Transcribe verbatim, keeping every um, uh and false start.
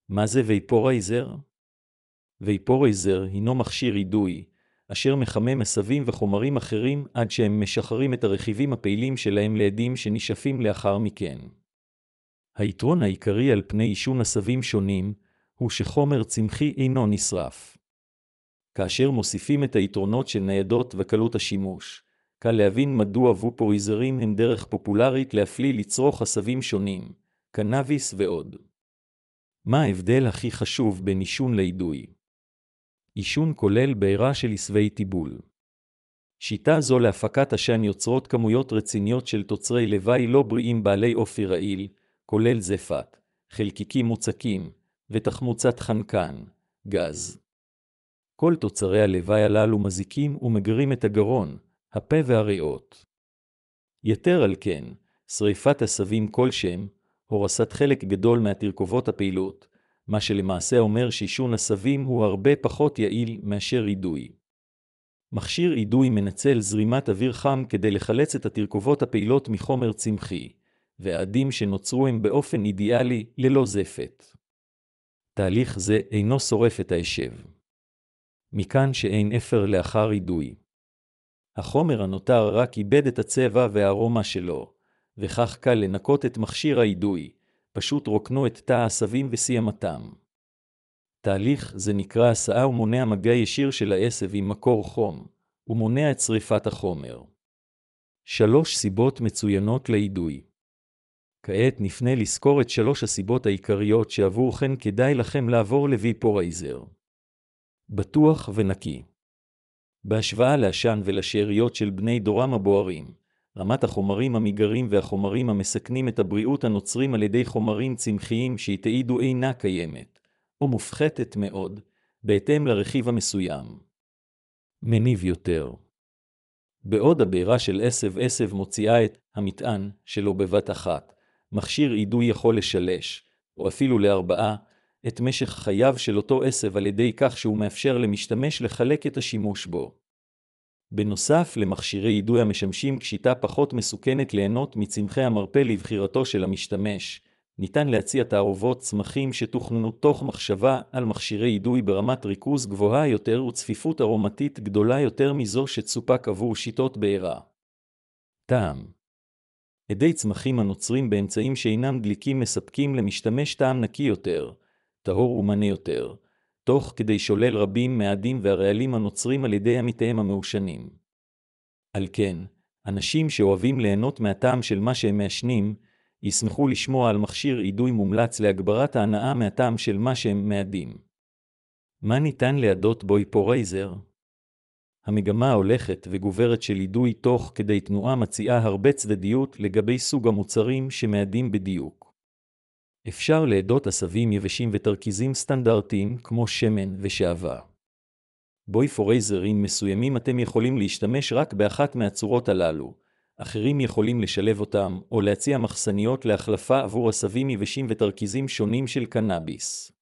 מה זה וייפורייזר? וייפורייזר הינו מכשיר אידוי, אשר מחמם עשבים וחומרים אחרים עד שהם משחררים את הרכיבים הפעילים שלהם לעדים שנשאפים לאחר מכן. היתרון העיקרי על פני עישון עשבים שונים הוא שחומר צמחי אינו נשרף. כאשר מוסיפים את היתרונות של ניידות וקלות השימוש, קל להבין מדוע וייפורייזרים הם דרך פופולרית להפליא לצרוך עשבים שונים, קנאביס ועוד. מה ההבדל הכי חשוב בין עישון לאידוי? עישון כולל בעירה של עשבי טיבול. שיטה זו להפקת עשן יוצרות כמויות רציניות של תוצרי לוואי לא בריאים בעלי אופי רעיל, כולל זפת, חלקיקים מוצקים ותחמוצת חנקן, גז. כל תוצרי הלוואי הללו מזיקים ומגרים את הגרון, הפה והריאות. יתר על כן, שריפת עשבים כלשהם, הורסת חלק גדול מהתרכובות הפעילות, מה שלמעשה אומר שעישון עשבים הוא הרבה פחות יעיל מאשר אידוי. מכשיר אידוי מנצל זרימת אוויר חם כדי לחלץ את התרכובות הפעילות מחומר צמחי, והעדים שנוצרו הם באופן אידיאלי ללא זפת. תהליך זה אינו שורף את האשב. מכאן שאין אפר לאחר אידוי. החומר הנותר רק איבד את הצבע והארומה שלו, וכך קל לנקות את מכשיר האידוי, פשוט רוקנו את תא העשבים וסיימתם. תהליך זה נקרא הסעה ומונע מגע ישיר של העשב עם מקור חום, ומונע את שריפת החומר. שלוש סיבות מצוינות לאידוי. כעת נפנה לזכור את שלוש הסיבות העיקריות שעבורכן כדאי לכם לעבור לווייפורייזר. בטוח ונקי. בהשוואה לעשן ולשאריות של בני דורם הבוערים, רמת החומרים המגרים והחומרים המסכנים את הבריאות הנוצרים על ידי חומרים צמחיים שהתעידו אינה קיימת, או מופחתת מאוד, בהתאם לרכיב המסוים. מניב יותר. בעוד הבעירה של עשב עשב מוציאה את המטען שלו בבת אחת, מכשיר אידוי יכול לשלש, או אפילו לארבעה, את משך חייו של אותו עשב על ידי כך שהוא מאפשר למשתמש לחלק את השימוש בו. בנוסף למכשירי אידוי המשמשים כשיטה פחות מסוכנת ליהנות מצמחי המרפא לבחירתו של המשתמש, ניתן להציע תערובות צמחים שתוכננו תוך מחשבה על מכשירי אידוי ברמת ריכוז גבוהה יותר וצפיפות ארומטית גדולה יותר מזו שצופק עבור שיטות בעירה. טעם. עדי צמחים הנוצרים באמצעים שאינם דליקים מספקים למשתמש טעם נקי יותר, טהור ומנה יותר, תוך כדי שולל רבים מהעדים והרעלים הנוצרים על ידי עמיתיהם המעושנים. על כן, אנשים שאוהבים ליהנות מהטעם של מה שהם מעשנים, ישמחו לשמוע על מכשיר אידוי מומלץ להגברת ההנאה מהטעם של מה שהם מעדים. מה ניתן להדות בווייפורייזר? המגמה ההולכת וגוברת של אידוי תוך כדי תנועה מציעה הרבה צדדיות לגבי סוג המוצרים שמעדים בדיוק. אפשר להדות עשבים יבשים ותרכיזים סטנדרטיים כמו שמן ושעווה. בווייפורייזרים מסוימים אתם יכולים להשתמש רק באחת מהצורות הללו, אחרים יכולים לשלב אותם או להציע מחסניות להחלפה עבור עשבים יבשים ותרכיזים שונים של קנאביס.